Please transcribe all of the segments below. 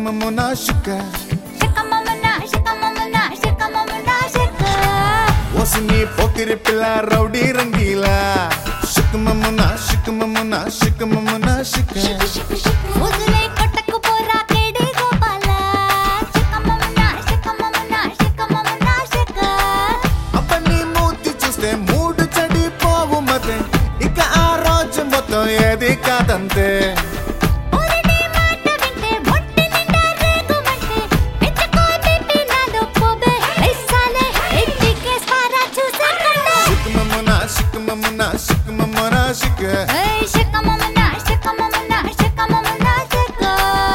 shikmamona shika shikamamona shikamamona shikamamona shika wasni pokiri pilla rowdy rangila shikmamona shikmamona shikmamona shika mudle kottaku pora kede gopala shikamamona shikamamona shikamamona shika apni mooti chuste mood chadi povu mate ika aa roju mottam edi kadante shikmamona shika hey shikamamona shikamamona shikamamona shika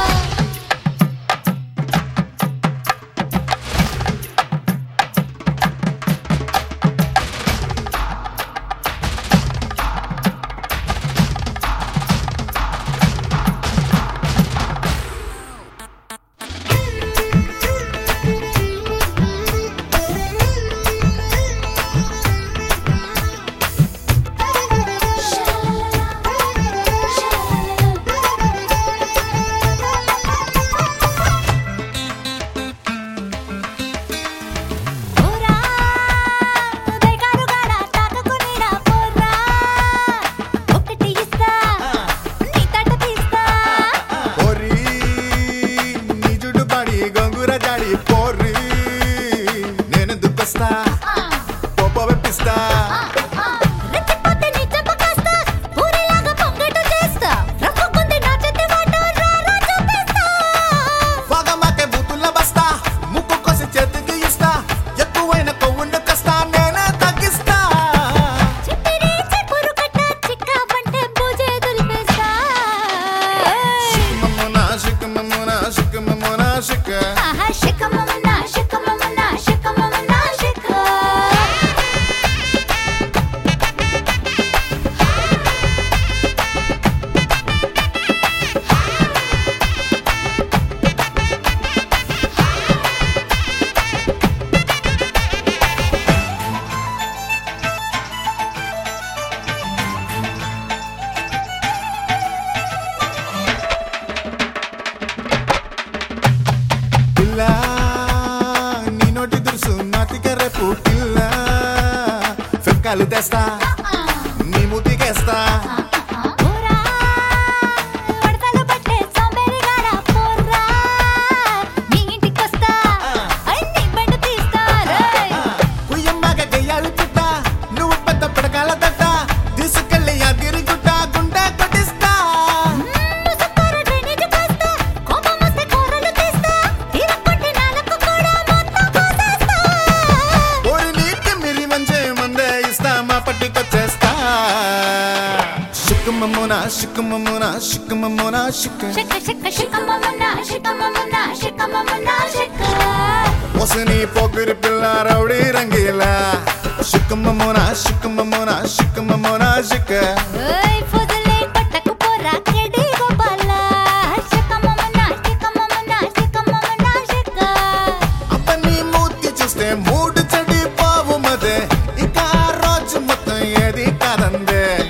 shikamamona shikamamona shikamamona shika నీ నోటి దురుసు నాతిక రేపు పిల్ల ఫెక్కాలు తెస్తా నీ ముతికేస్తా కుయ్యమ్మగా గయ్యాలు చుట్ట నువ్వు పెద్ద పిడకాల తట్ట తీసుకెళ్ళి అగిరి గుట్ట గుండె కొట్టిస్తా Shikamamona, shikamamona, shikamamona, shika. shika shika shikamamona shikamamona shikamamona shika Wasni pokiri pilla rowdy rangila. Shikamamona, shikamamona, shikamamona, shika. hey fudle kottaku pora kede gopala shikamamona shikamamona shikamamona shika Apni mooti chuste mood chadi povu mate ika roju mottam edi kadande